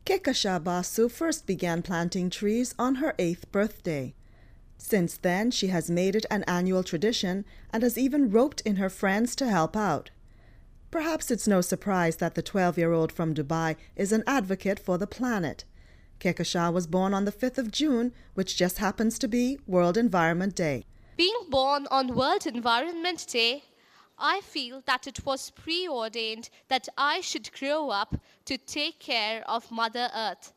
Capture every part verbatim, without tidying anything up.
Kekasha Basu first began planting trees on her eighth birthday. Since then, she has made it an annual tradition and has even roped in her friends to help out. Perhaps it's no surprise that the twelve-year-old from Dubai is an advocate for the planet. Kekasha was born on the fifth of June, which just happens to be World Environment Day. Being born on World Environment Day, I feel that it was preordained that I should grow up to take care of Mother Earth.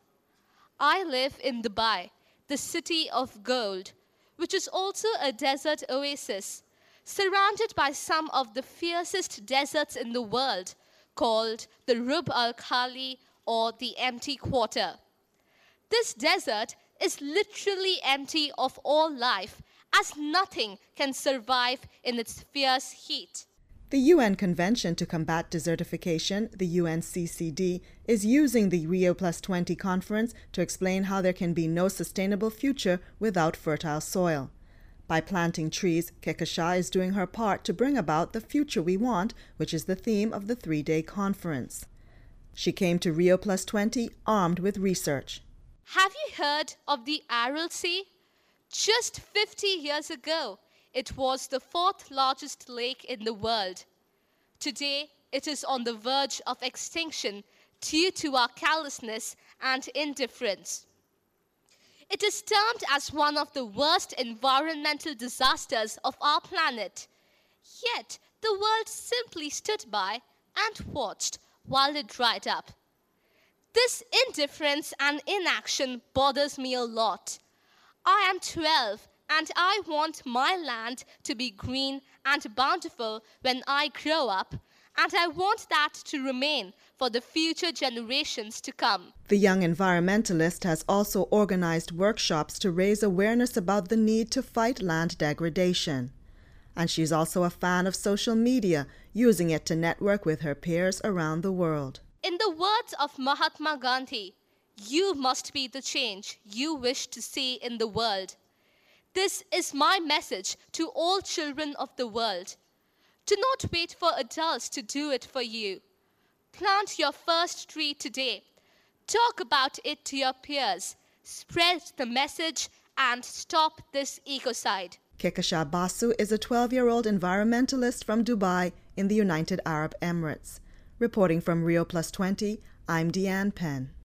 I live in Dubai, the city of gold, which is also a desert oasis, surrounded by some of the fiercest deserts in the world, called the Rub al Khali or the Empty Quarter. This desert is literally empty of all life, as nothing can survive in its fierce heat. The U N Convention to Combat Desertification, the U N C C D, is using the Rio Plus twenty conference to explain how there can be no sustainable future without fertile soil. By planting trees, Kekasha is doing her part to bring about the future we want, which is the theme of the three-day conference. She came to Rio Plus twenty armed with research. Have you heard of the Aral Sea? Just fifty years ago, it was the fourth largest lake in the world. Today, it is on the verge of extinction due to our callousness and indifference. It is termed as one of the worst environmental disasters of our planet. Yet, the world simply stood by and watched while it dried up. This indifference and inaction bothers me a lot. I am twelve and I want my land to be green and bountiful when I grow up, and I want that to remain for the future generations to come. The young environmentalist has also organized workshops to raise awareness about the need to fight land degradation. And she's also a fan of social media, using it to network with her peers around the world. In the words of Mahatma Gandhi, you must be the change you wish to see in the world. This is my message to all children of the world. Do not wait for adults to do it for you. Plant your first tree today. Talk about it to your peers. Spread the message and stop this ecocide. Kekasha Basu is a twelve-year-old environmentalist from Dubai in the United Arab Emirates. Reporting from Rio Plus twenty, I'm Deanne Penn.